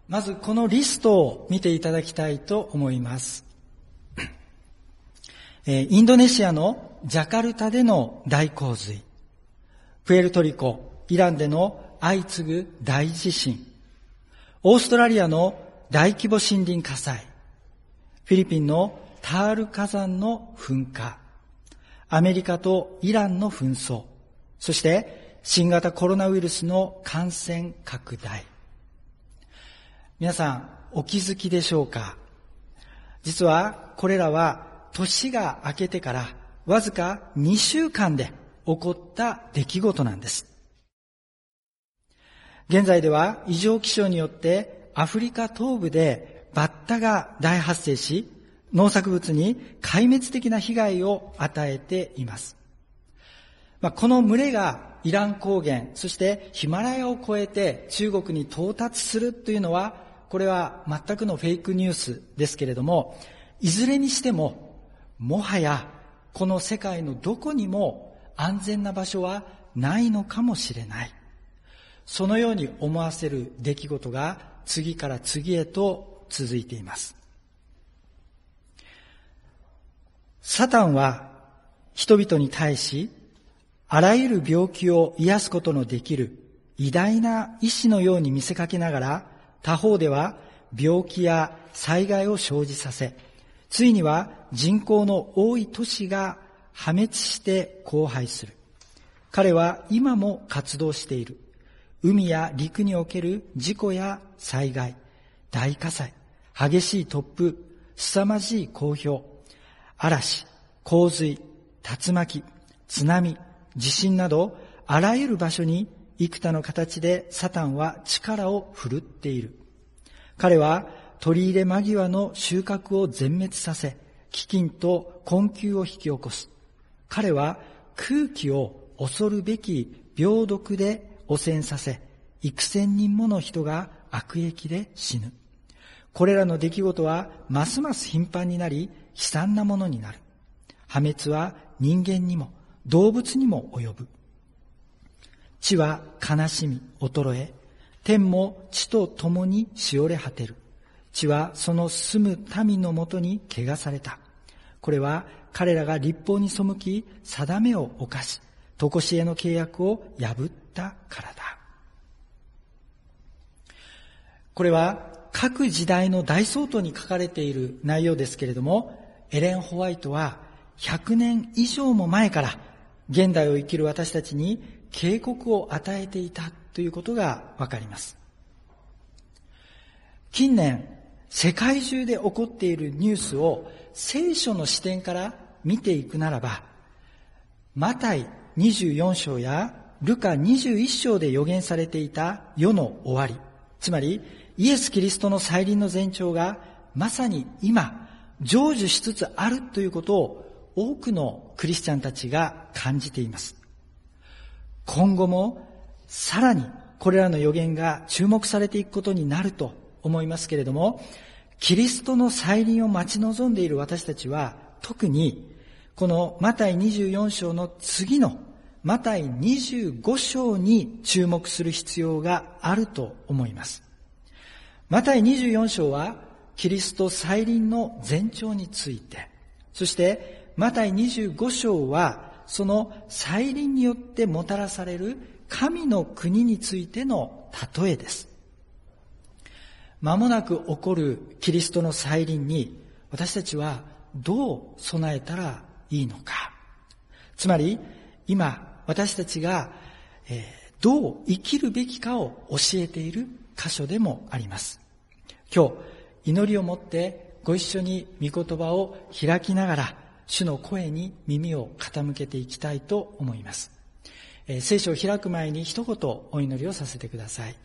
まずこのリストを見ていただきたいと思います。インドネシアのジャカルタでの大洪水、プエルトリコ、イランでの相次ぐ大地震、オーストラリアの大規模森林火災、フィリピンのタール火山の噴火、アメリカとイランの紛争、そして新型コロナウイルスの感染拡大。皆さんお気づきでしょうか？実はこれらは年が明けてからわずか2週間で起こった出来事なんです。現在では異常気象によってアフリカ東部でバッタが大発生し、農作物に壊滅的な被害を与えています。この群れがイラン高原、そしてヒマラヤを越えて中国に到達するというのは、これは全くのフェイクニュースですけれども、いずれにしてももはやこの世界のどこにも安全な場所はないのかもしれない。そのように思わせる出来事が次から次へと続いています。サタンは人々に対し、あらゆる病気を癒すことのできる偉大な医師のように見せかけながら、他方では病気や災害を生じさせ、ついには人口の多い都市が破滅して荒廃する。彼は今も活動している。海や陸における事故や災害、大火災、激しい突風、凄まじい降氷、嵐、洪水、竜巻、津波、地震など、あらゆる場所に幾多の形でサタンは力を振るっている。彼は取り入れ間際の収穫を全滅させ、飢饉と困窮を引き起こす。彼は空気を恐るべき病毒で汚染させ、幾千人もの人が悪疫で死ぬ。これらの出来事はますます頻繁になり、悲惨なものになる。破滅は人間にも動物にも及ぶ。地は悲しみ衰え、天も地と共にしおれ果てる。地はその住む民のもとに汚された。これは彼らが律法に背き、定めを犯し、常しえの契約を破ったからだ。これは各時代の大総統に書かれている内容ですけれども、エレン・ホワイトは100年以上も前から現代を生きる私たちに警告を与えていたということがわかります。近年、世界中で起こっているニュースを聖書の視点から見ていくならば、マタイ24章やルカ21章で予言されていた世の終わり、つまりイエス・キリストの再臨の前兆がまさに今成就しつつあるということを多くのクリスチャンたちが感じています。今後もさらにこれらの予言が注目されていくことになると思いますけれども、キリストの再臨を待ち望んでいる私たちは、特にこのマタイ24章の次のマタイ25章に注目する必要があると思います。マタイ24章はキリスト再臨の前兆について、そしてマタイ25章はその再臨によってもたらされる神の国についての例えです。間もなく起こるキリストの再臨に私たちはどう備えたらいいのか。つまり今私たちがどう生きるべきかを教えている箇所でもあります。今日祈りをもってご一緒に御言葉を開きながら主の声に耳を傾けていきたいと思います。聖書を開く前に一言お祈りをさせてください。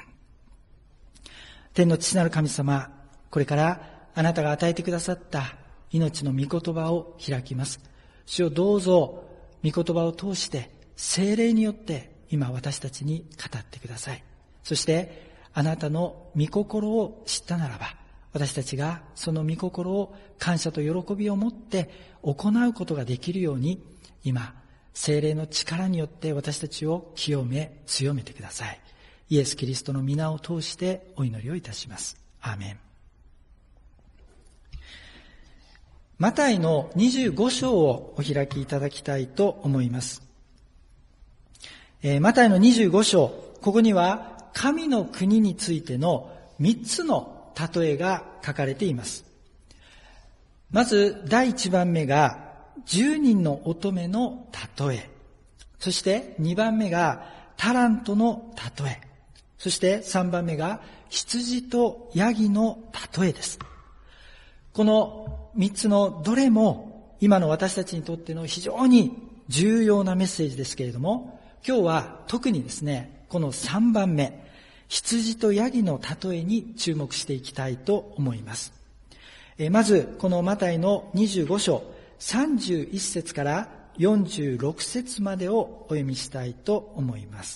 天の父なる神様、これからあなたが与えてくださった命の御言葉を開きます。主をどうぞ御言葉を通して聖霊によって今私たちに語ってください。そしてあなたの御心を知ったならば、私たちがその御心を感謝と喜びを持って行うことができるように、今聖霊の力によって私たちを清め強めてください。 イエス・キリストの皆を通してお祈りをいたします。アーメン。マタイの25章をお開きいただきたいと思います。マタイの25章、ここには神の国についての3つの例えが書かれています。まず第1番目が10人の乙女の例え。そして2番目がタラントの例え。そして3番目が羊とヤギの例えです。この3つのどれも今の私たちにとっての非常に重要なメッセージですけれども、今日は特にですね、この3番目、羊とヤギの例えに注目していきたいと思います。まずこのマタイの25章31節から46節までをお読みしたいと思います。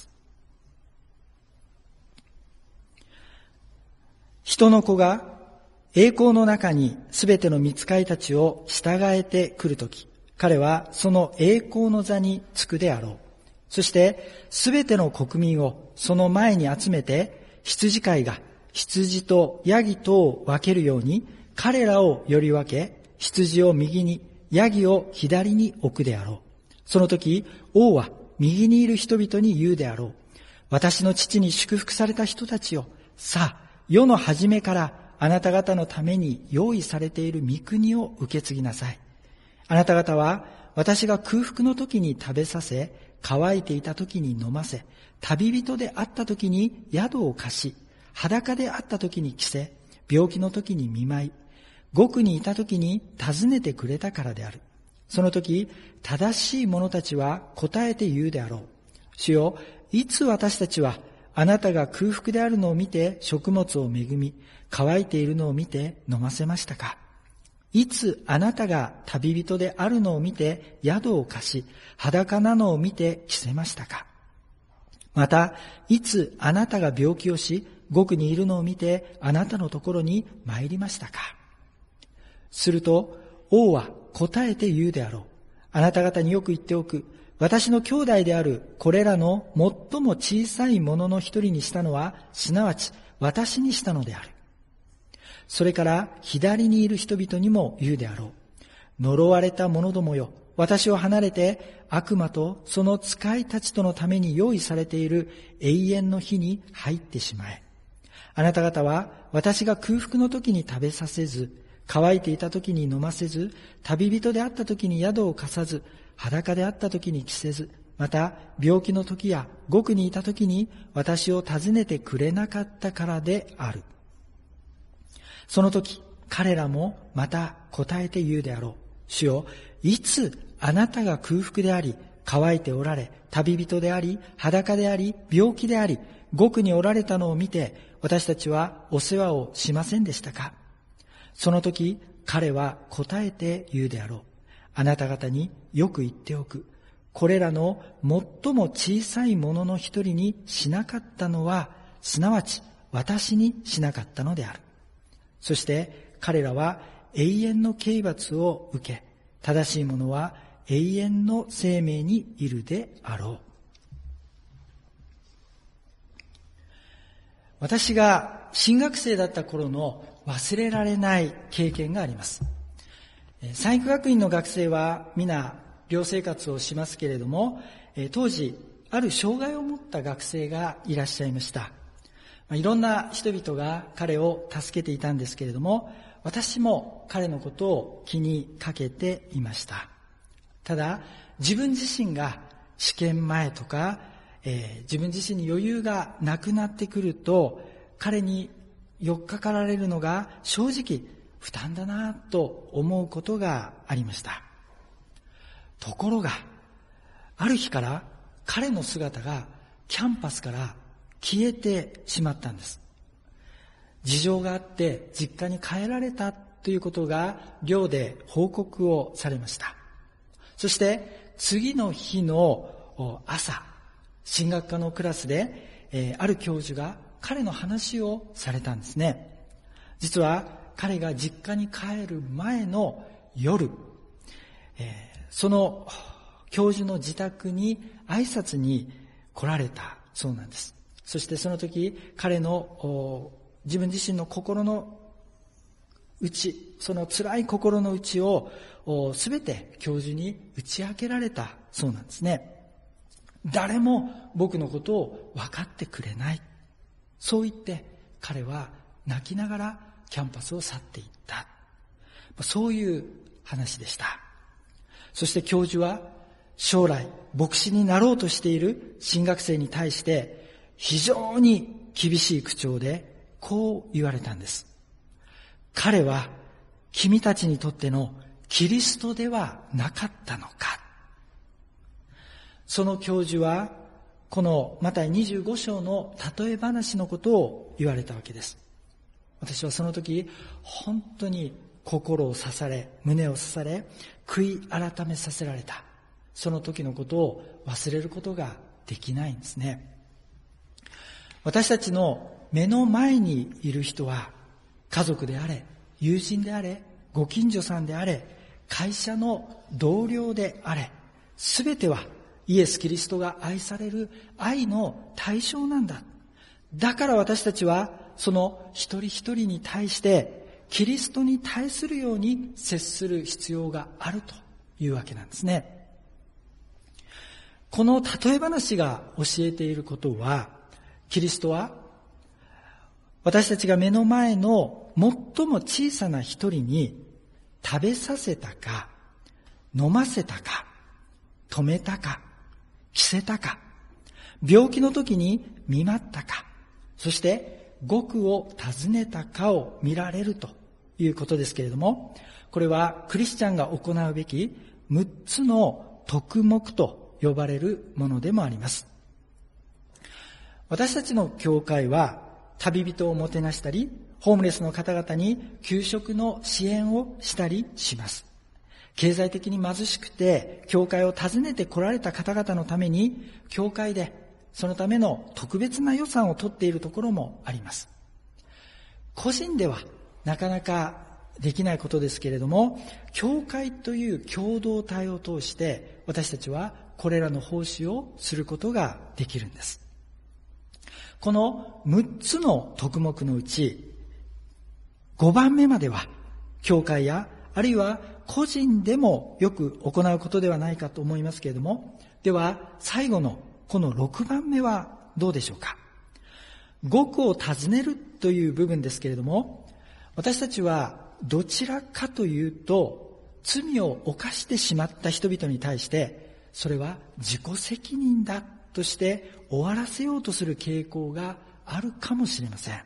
人の子が栄光の中にすべての御使いたちを従えてくるとき、彼はその栄光の座につくであろう。そしてすべての国民をその前に集めて、羊飼いが羊とヤギとを分けるように彼らをより分け、羊を右にヤギを左に置くであろう。その時王は右にいる人々に言うであろう。私の父に祝福された人たちよ、さあ世の初めからあなた方のために用意されている御国を受け継ぎなさい。あなた方は私が空腹の時に食べさせ、乾いていた時に飲ませ、旅人であった時に宿を貸し、裸であった時に着せ、病気の時に見舞い、獄にいた時に訪ねてくれたからである。その時正しい者たちは答えて言うであろう。主よ、いつ私たちはあなたが空腹であるのを見て食物を恵み、乾いているのを見て飲ませましたか。いつあなたが旅人であるのを見て宿を貸し、裸なのを見て着せましたか。また、いつあなたが病気をし、獄にいるのを見てあなたのところに参りましたか。すると王は答えて言うであろう。あなた方によく言っておく。私の兄弟であるこれらの最も小さいものの一人にしたのは、すなわち私にしたのである。それから左にいる人々にも言うであろう。呪われた者どもよ、私を離れて悪魔とその使いたちとのために用意されている永遠の火に入ってしまえ。あなた方は私が空腹の時に食べさせず、乾いていた時に飲ませず、旅人であった時に宿を貸さず、裸であった時に着せず、また病気の時や獄にいた時に私を訪ねてくれなかったからである。その時彼らもまた答えて言うであろう。主よ、いつあなたが空腹であり、乾いておられ、旅人であり、裸であり、病気であり、獄におられたのを見て、私たちはお世話をしませんでしたか。その時彼は答えて言うであろう。あなた方によく言っておく。これらの最も小さいものの一人にしなかったのは、すなわち私にしなかったのである。そして彼らは永遠の刑罰を受け、正しい者は永遠の生命にいるであろう。私が新学生だった頃の忘れられない経験があります。三育学院の学生は皆寮生活をしますけれども、当時ある障害を持った学生がいらっしゃいました。いろんな人々が彼を助けていたんですけれども、私も彼のことを気にかけていました。ただ自分自身が試験前とか、自分自身に余裕がなくなってくると、彼に寄っかかられるのが正直負担だなと思うことがありました。ところがある日から彼の姿がキャンパスから消えてしまったんです。事情があって実家に帰られたということが寮で報告をされました。そして次の日の朝、神学科のクラスで、ある教授が彼の話をされたんですね。実は彼が実家に帰る前の夜、その教授の自宅に挨拶に来られたそうなんです。 そしてその時彼の自分自身の心の内、その辛い心の内をすべて教授に打ち明けられたそうなんですね。誰も僕のことを分かってくれない。そう言って彼は泣きながらキャンパスを去っていった。そういう話でした。そして教授は将来牧師になろうとしている新学生に対して非常に厳しい口調でこう言われたんです。彼は君たちにとってのキリストではなかったのか。その教授はこのマタイ25章の例え話のことを言われたわけです。私はその時本当に心を刺され、胸を刺され、悔い改めさせられた。その時のことを忘れることができないんですね。私たちの目の前にいる人は家族であれ、友人であれ、ご近所さんであれ、会社の同僚であれ、すべてはイエス・キリストが愛される愛の対象なんだ。だから私たちはその一人一人に対してキリストに対するように接する必要があるというわけなんですね。この例え話が教えていることは、キリストは私たちが目の前の最も小さな一人に食べさせたか、飲ませたか、止めたか、着せたか、病気の時に見舞ったか、そして獄を訪ねたかを見られるということですけれども、これはクリスチャンが行うべき6つの徳目と呼ばれるものでもあります。私たちの教会は旅人をもてなしたり、ホームレスの方々に給食の支援をしたりします。経済的に貧しくて教会を訪ねて来られた方々のために、教会でそのための特別な予算を取っているところもあります。個人ではなかなかできないことですけれども、教会という共同体を通して私たちはこれらの奉仕をすることができるんです。この6つの徳目のうち5番目までは教会やあるいは個人でもよく行うことではないかと思いますけれども、では最後のこの6番目はどうでしょうか。獄を訪ねるという部分ですけれども、私たちはどちらかというと罪を犯してしまった人々に対してそれは自己責任だとして終わらせようとする傾向があるかもしれません。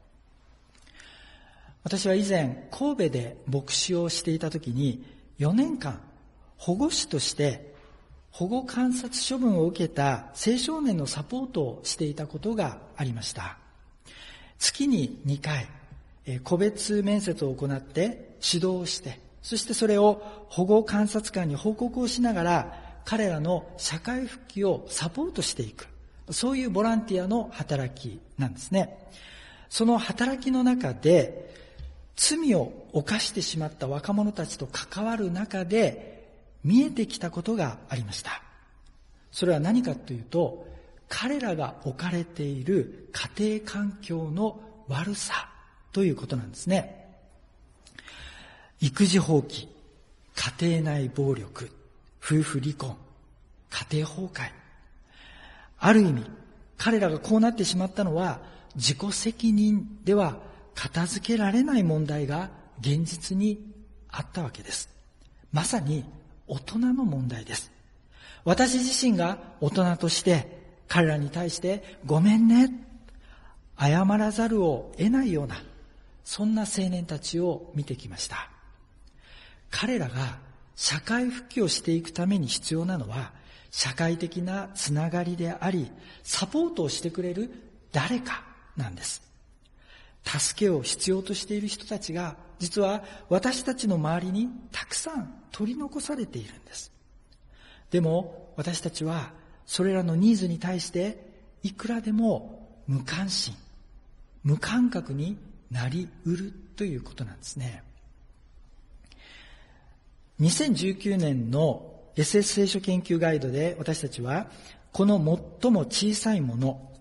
私は以前神戸で牧師をしていた時に4年間保護司として保護観察処分を受けた青少年のサポートをしていたことがありました。月に2回個別面接を行って指導をして、そしてそれを保護観察官に報告をしながら彼らの社会復帰をサポートしていく、そういうボランティアの働きなんですね。その働きの中で罪を犯してしまった若者たちと関わる中で見えてきたことがありました。それは何かというと、彼らが置かれている家庭環境の悪さということなんですね。育児放棄、家庭内暴力、夫婦離婚、家庭崩壊。ある意味、彼らがこうなってしまったのは自己責任では片付けられない問題が現実にあったわけです。まさに大人の問題です。私自身が大人として彼らに対してごめんね、謝らざるを得ないような、そんな青年たちを見てきました。彼らが社会復帰をしていくために必要なのは社会的なつながりであり、サポートをしてくれる誰かなんです。助けを必要としている人たちが実は私たちの周りにたくさん取り残されているんです。でも私たちはそれらのニーズに対していくらでも無関心、無感覚になりうるということなんですね。2019年の SS 聖書研究ガイドで私たちはこの最も小さいもの、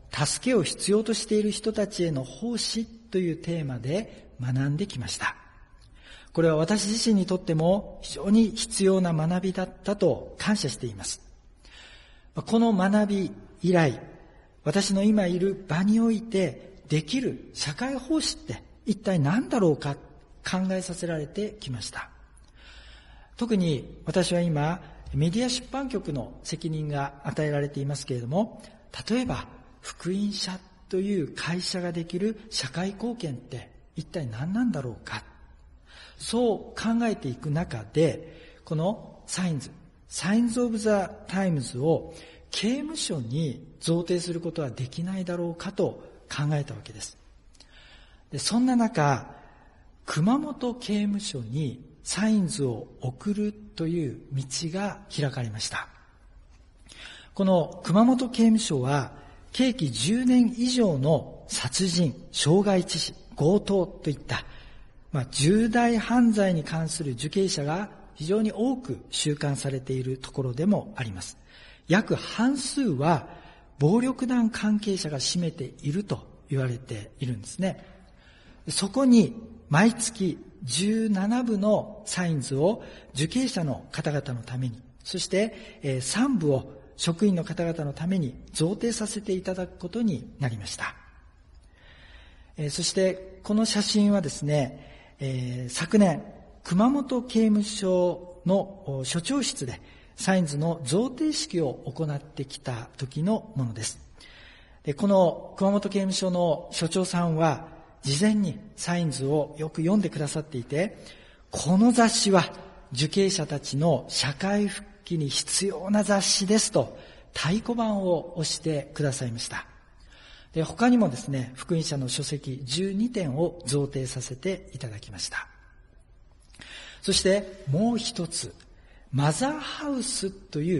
助けを必要としている人たちへの奉仕というテーマで学んできました。これは私自身にとっても非常に必要な学びだったと感謝しています。この学び以来、私の今いる場においてできる社会奉仕って一体何だろうか考えさせられてきました。特に私は今メディア出版局の責任が与えられていますけれども、例えば福音社という会社ができる社会貢献って一体何なんだろうか、そう考えていく中で、このサインズ・オブ・ザ・タイムズを刑務所に贈呈することはできないだろうかと考えたわけです。で、そんな中、熊本刑務所にサインズを送るという道が開かれました。この熊本刑務所は刑期10年以上の殺人、傷害致死、強盗といった重大犯罪に関する受刑者が非常に多く収監されているところでもあります。約半数は暴力団関係者が占めていると言われているんですね。そこに毎月17部のサインズを受刑者の方々のために、そして3部を職員の方々のために贈呈させていただくことになりました。そしてこの写真はですね、昨年熊本刑務所の所長室でサインズの贈呈式を行ってきた時のものです。で、この熊本刑務所の所長さんは事前にサインズをよく読んでくださっていて、この雑誌は受刑者たちの社会復帰に必要な雑誌ですと太鼓判を押してくださいました。で、他にもですね、福音社の書籍12点を贈呈させていただきました。そしてもう一つ、マザーハウスという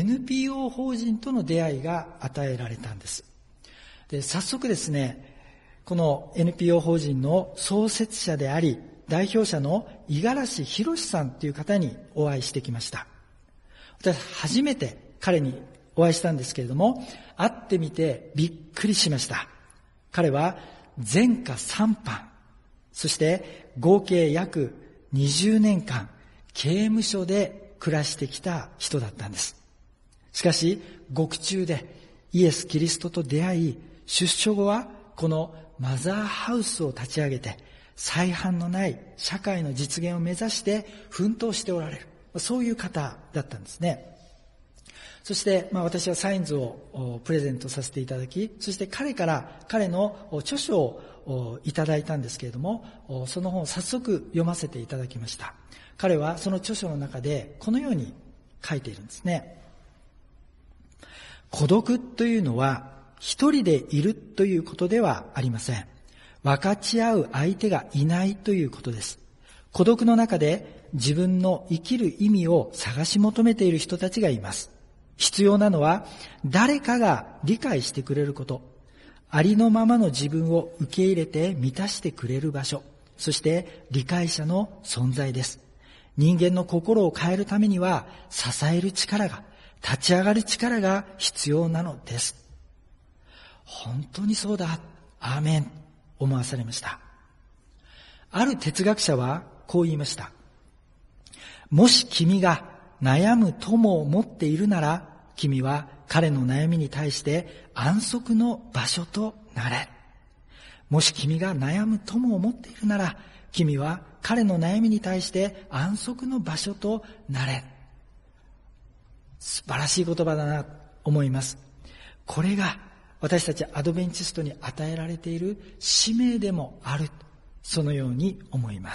NPO 法人との出会いが与えられたんです。で、早速ですね、この NPO 法人の創設者であり代表者の五十嵐博さんという方にお会いしてきました。私初めて彼にお会いしたんですけれども、会ってみてびっくりしました。彼は前科3犯、そして合計約20年間刑務所で暮らしてきた人だったんです。しかし獄中でイエス・キリストと出会い、出所後はこのマザーハウスを立ち上げて再犯のない社会の実現を目指して奮闘しておられる、そういう方だったんですね。そして、私はサインズをプレゼントさせていただき、そして彼の著書をいただいたんですけれども、その本を早速読ませていただきました。彼はその著書の中でこのように書いているんですね。孤独というのは一人でいるということではありません。分かち合う相手がいないということです。孤独の中で自分の生きる意味を探し求めている人たちがいます。必要なのは誰かが理解してくれること、ありのままの自分を受け入れて満たしてくれる場所、そして理解者の存在です。人間の心を変えるためには支える力が、立ち上がる力が必要なのです。本当にそうだ、アーメン、思わされました。ある哲学者はこう言いました。もし君が悩む友を持っているなら、君は彼の悩みに対して安息の場所となれ。もし君が悩む友を持っているなら、君は彼の悩みに対して安息の場所となれ。素晴らしい言葉だなと思います。これが私たちアドベンチストに与えられている使命でもある、そのように思います。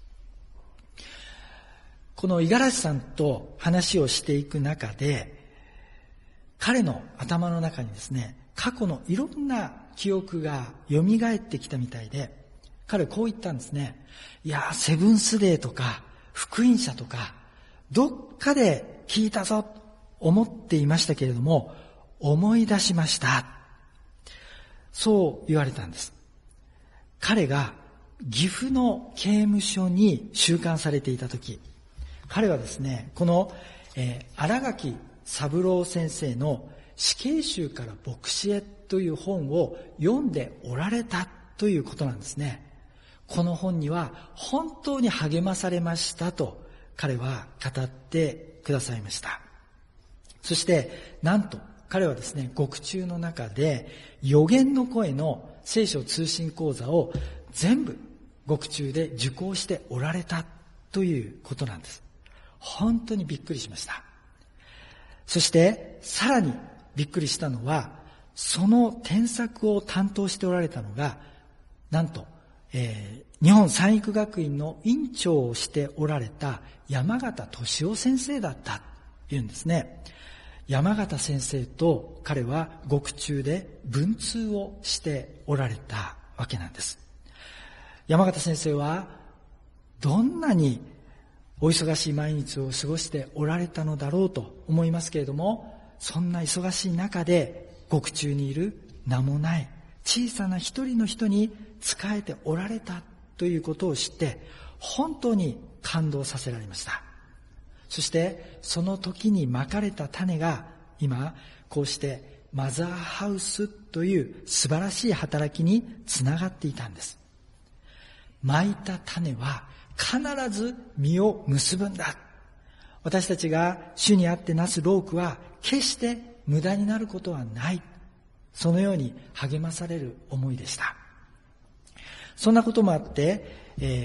この五十嵐さんと話をしていく中で、彼の頭の中にですね、過去のいろんな記憶が蘇ってきたみたいで、彼はこう言ったんですね。いや、セブンスデーとか福音社とかどっかで聞いたぞと思っていましたけれども、思い出しました。そう言われたんです。彼が岐阜の刑務所に収監されていた時、彼はですね、この新垣三郎先生の死刑囚から牧師へという本を読んでおられたということなんですね。この本には本当に励まされましたと彼は語ってくださいました。そしてなんと彼はですね、獄中の中で預言の声の聖書通信講座を全部獄中で受講しておられたということなんです。本当にびっくりしました。そしてさらにびっくりしたのは、その添削を担当しておられたのが、なんと、日本三育学院の院長をしておられた山形俊夫先生だったというんですね。山形先生と彼は獄中で文通をしておられたわけなんです。山形先生はどんなにお忙しい毎日を過ごしておられたのだろうと思いますけれども、そんな忙しい中で獄中にいる名もない小さな一人の人に仕えておられたということを知って本当に感動させられました。そしてその時にまかれた種が今こうしてマザーハウスという素晴らしい働きにつながっていたんです。まいた種は必ず実を結ぶんだ。私たちが主にあってなす労苦は決して無駄になることはない。そのように励まされる思いでした。そんなこともあって、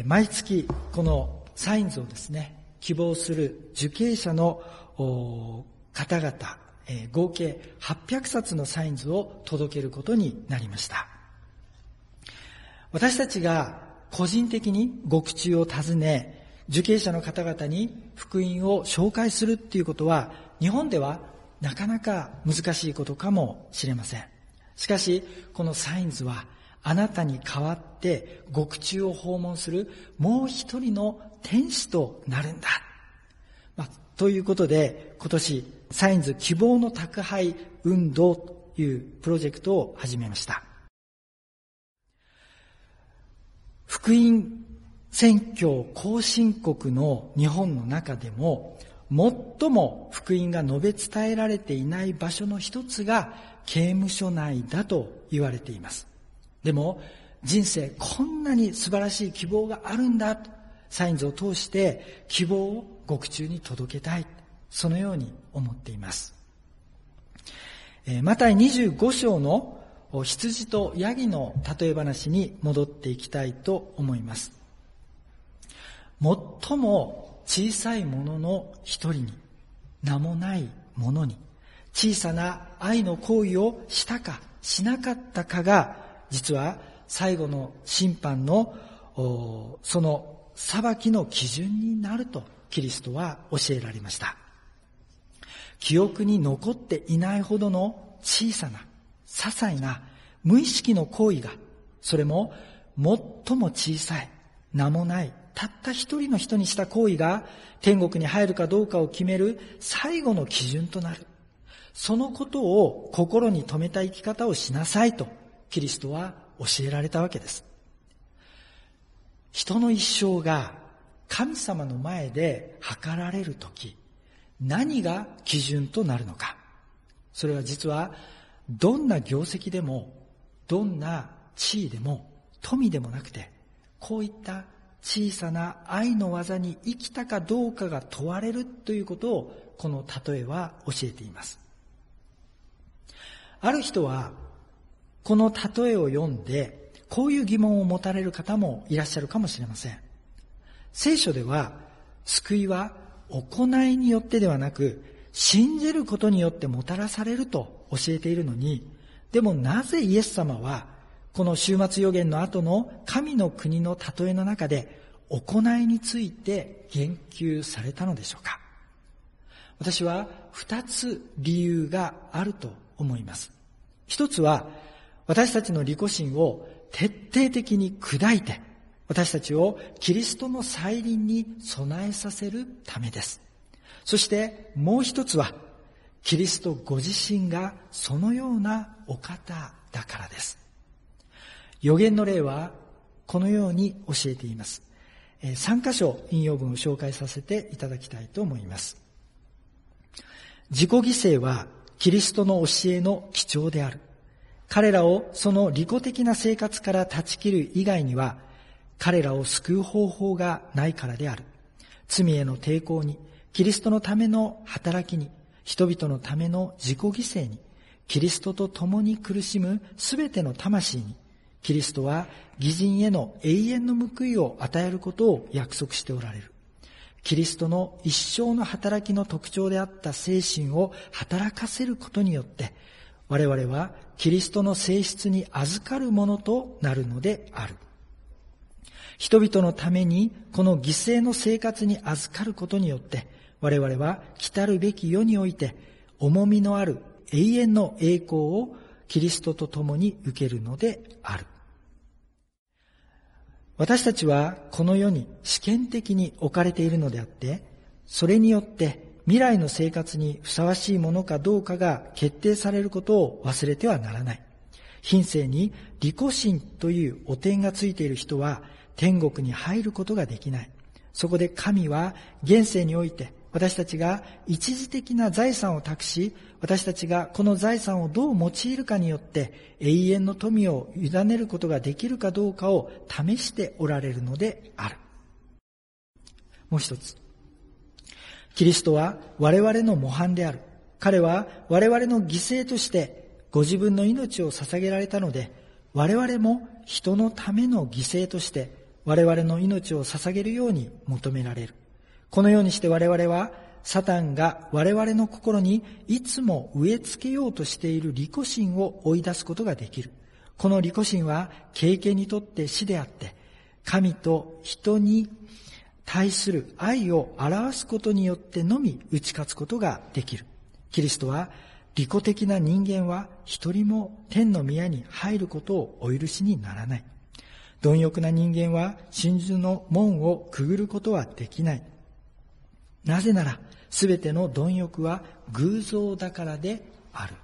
毎月このサインズをですね、希望する受刑者の方々、合計800冊のサインズを届けることになりました。私たちが個人的に獄中を訪ね、受刑者の方々に福音を紹介するっていうことは、日本ではなかなか難しいことかもしれません。しかし、このサインズは、あなたに代わって獄中を訪問するもう一人の天使となるんだ。ということで、今年、サインズ希望の宅配運動というプロジェクトを始めました。福音宣教後進国の日本の中でも、最も福音が述べ伝えられていない場所の一つが刑務所内だと言われています。でも人生こんなに素晴らしい希望があるんだと、サインズを通して希望を獄中に届けたい、そのように思っています。マタイ25章の羊とヤギの例え話に戻っていきたいと思います。最も小さいものの一人に、名もないものに小さな愛の行為をしたかしなかったかが、実は最後の審判のその裁きの基準になるとキリストは教えられました。記憶に残っていないほどの小さな些細な無意識の行為が、それも最も小さい名もないたった一人の人にした行為が天国に入るかどうかを決める最後の基準となる。そのことを心に留めた生き方をしなさいとキリストは教えられたわけです。人の一生が神様の前で測られるとき、何が基準となるのか。それは実はどんな業績でも、どんな地位でも、富でもなくて、こういった小さな愛の技に生きたかどうかが問われるということを、この例えは教えています。ある人はこの例えを読んでこういう疑問を持たれる方もいらっしゃるかもしれません。聖書では救いは行いによってではなく信じることによってもたらされると教えているのに、でもなぜイエス様はこの終末予言の後の神の国の例えの中で行いについて言及されたのでしょうか。私は2つ理由があると思います。一つは私たちの利己心を徹底的に砕いて私たちをキリストの再臨に備えさせるためです。そしてもう一つはキリストご自身がそのようなお方だからです。預言の例はこのように教えています。3箇所引用文を紹介させていただきたいと思います。自己犠牲はキリストの教えの基調である。 彼らをその利己的な生活から断ち切る以外には、彼らを救う方法がないからである。罪への抵抗に、キリストのための働きに、人々のための自己犠牲に、キリストと共に苦しむすべての魂に、キリストは義人への永遠の報いを与えることを約束しておられる。キリストの一生の働きの特徴であった精神を働かせることによって、我々はキリストの性質に預かるものとなるのである。人々のためにこの犠牲の生活に預かることによって、我々は来たるべき世において重みのある永遠の栄光をキリストと共に受けるのである。私たちはこの世に試験的に置かれているのであって、それによって未来の生活にふさわしいものかどうかが決定されることを忘れてはならない。品性に利己心という汚点がついている人は天国に入ることができない。そこで神は現世において私たちが一時的な財産を託し、私たちがこの財産をどう用いるかによって永遠の富を委ねることができるかどうかを試しておられるのである。もう一つ。キリストは我々の模範である。彼は我々の犠牲としてご自分の命を捧げられたので、我々も人のための犠牲として我々の命を捧げるように求められる。このようにして我々はサタンが我々の心にいつも植え付けようとしている利己心を追い出すことができる。この利己心は経験にとって死であって、神と人に対する愛を表すことによってのみ打ち勝つことができる。キリストは利己的な人間は一人も天の宮に入ることをお許しにならない。貪欲な人間は真珠の門をくぐることはできない。なぜなら、すべての貪欲は偶像だからである。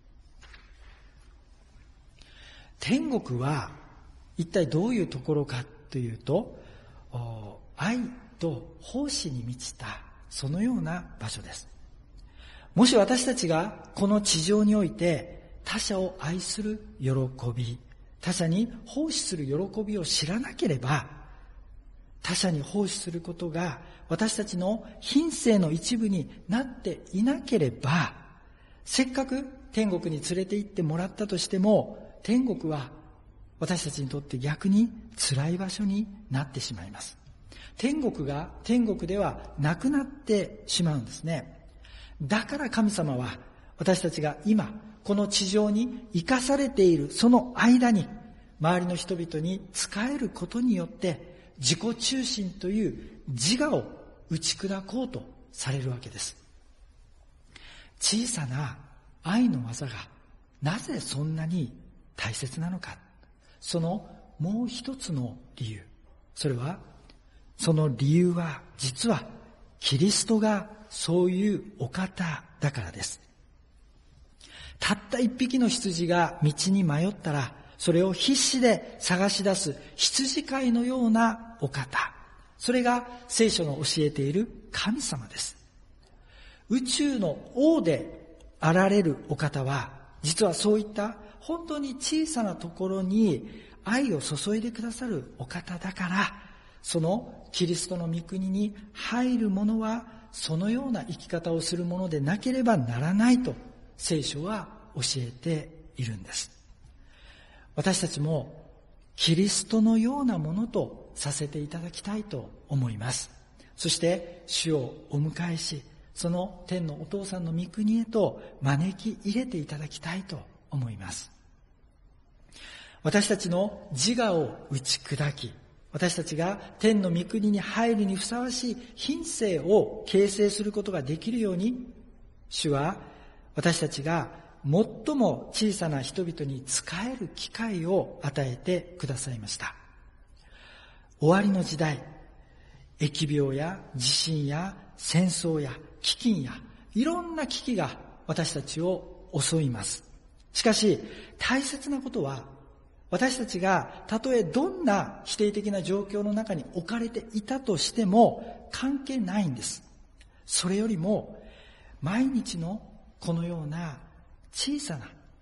天国は一体どういうところかというと、愛と奉仕に満ちたそのような場所です。もし私たちがこの地上において他者を愛する喜び、他者に奉仕する喜びを知らなければ、他者に奉仕することが私たちの品性の一部になっていなければ、せっかく天国に連れて行ってもらったとしても、天国は私たちにとって逆に辛い場所になってしまいます。天国が天国ではなくなってしまうんですね。だから神様は私たちが今この地上に生かされているその間に、周りの人々に仕えることによって自己中心という自我を打ち砕こうとされるわけです。小さな愛の技がなぜそんなに大切なのか、そのもう一つの理由、その理由は実はキリストがそういうお方だからです。たった一匹の羊が道に迷ったら、それを必死で探し出す羊飼いのようなお方。それが聖書の教えている神様です。宇宙の王であられるお方は、実はそういった本当に小さなところに愛を注いでくださるお方だから、そのキリストの御国に入る者はそのような生き方をするものでなければならないと聖書は教えているんです。私たちもキリストのようなものとさせていただきたいと思います。そして主をお迎えし、その天のお父さんの御国へと招き入れていただきたいと思います。私たちの自我を打ち砕き、私たちが天の御国に入るにふさわしい品性を形成することができるように、主は私たちが最も小さな人々に仕える機会を与えてくださいました。終わりの時代、疫病や地震や戦争や飢饉やいろんな危機が私たちを襲います。しかし大切なことは、私たちがたとえどんな否定的な状況の中に置かれていたとしても関係ないんです。それよりも毎日のこのような小さな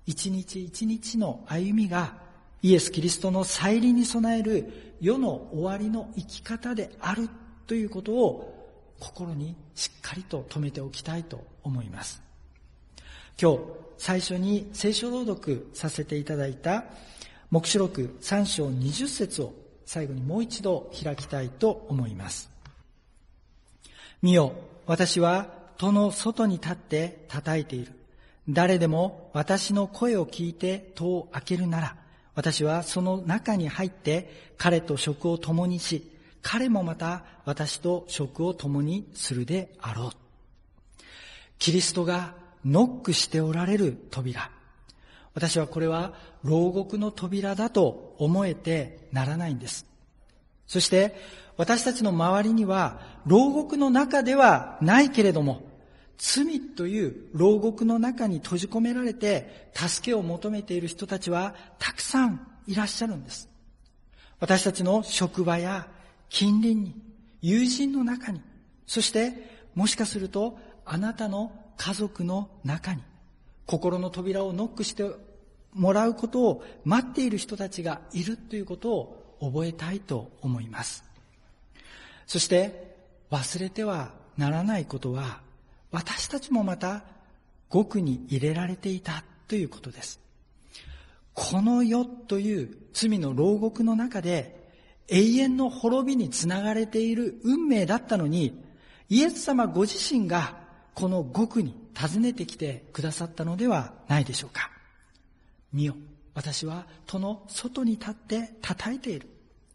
一日一日の歩みがイエス・キリストの再臨に備える世の終わりの生き方であるということを心にしっかりと留めておきたいと思います。今日最初に聖書朗読させていただいた黙示録3章20節を最後にもう一度開きたいと思います。見よ、私は戸の外に立って叩いている。誰でも私の声を聞いて戸を開けるなら、私はその中に入って彼と食を共にし、彼もまた私と食を共にするであろう。キリストがノックしておられる扉。私はこれは牢獄の扉だと思えてならないんです。そして私たちの周りには牢獄の中ではないけれども、罪という牢獄の中に閉じ込められて助けを求めている人たちはたくさんいらっしゃるんです。私たちの職場や近隣に、友人の中に、そしてもしかするとあなたの家族の中に、心の扉をノックしてもらうことを待っている人たちがいるということを覚えたいと思います。そして忘れてはならないことは、私たちもまた獄に入れられていたということです。この世という罪の牢獄の中で永遠の滅びにつながれている運命だったのに、イエス様ご自身がこの獄に訪ねてきてくださったのではないでしょうか。見よ、私は戸の外に立って叩いている。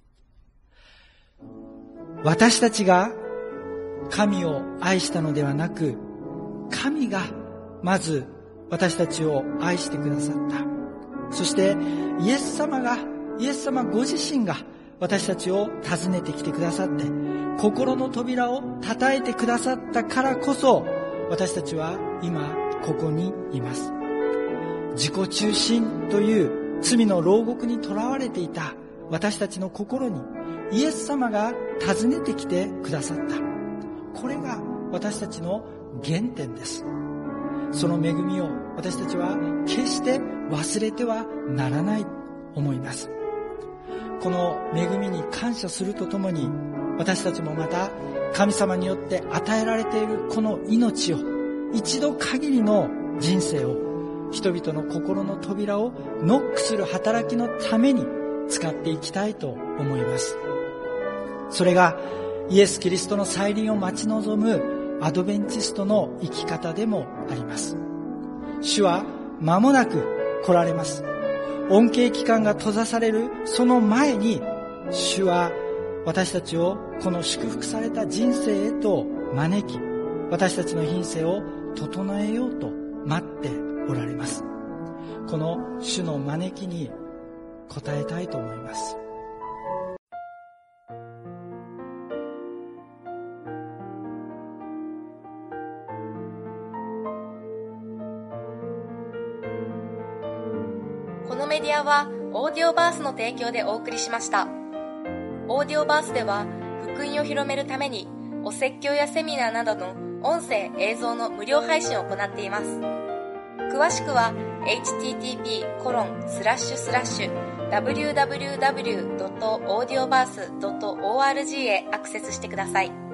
私たちが神を愛したのではなく、神がまず私たちを愛してくださった。そしてイエス様ご自身が私たちを訪ねてきてくださって、心の扉を叩いてくださったからこそ、私たちは今ここにいます。自己中心という罪の牢獄にとらわれていた私たちの心にイエス様が訪ねてきてくださった。これが私たちの原点です。その恵みを私たちは決して忘れてはならないと思います。この恵みに感謝するとともに、私たちもまた神様によって与えられているこの命を、一度限りの人生を、人々の心の扉をノックする働きのために使っていきたいと思います。それがイエス・キリストの再臨を待ち望むアドベンチストの生き方でもあります。主は間もなく来られます。恩恵期間が閉ざされるその前に、主は私たちをこの祝福された人生へと招き、私たちの品性を整えようと待っておられます。この主の招きに応えたいと思います。 このメディアはオーディオバースの提供でお送りしました。オーディオバースでは福音を広めるためにお説教やセミナーなどの音声映像の無料配信を行っています。詳しくは http://www.audioverse.org へアクセスしてください。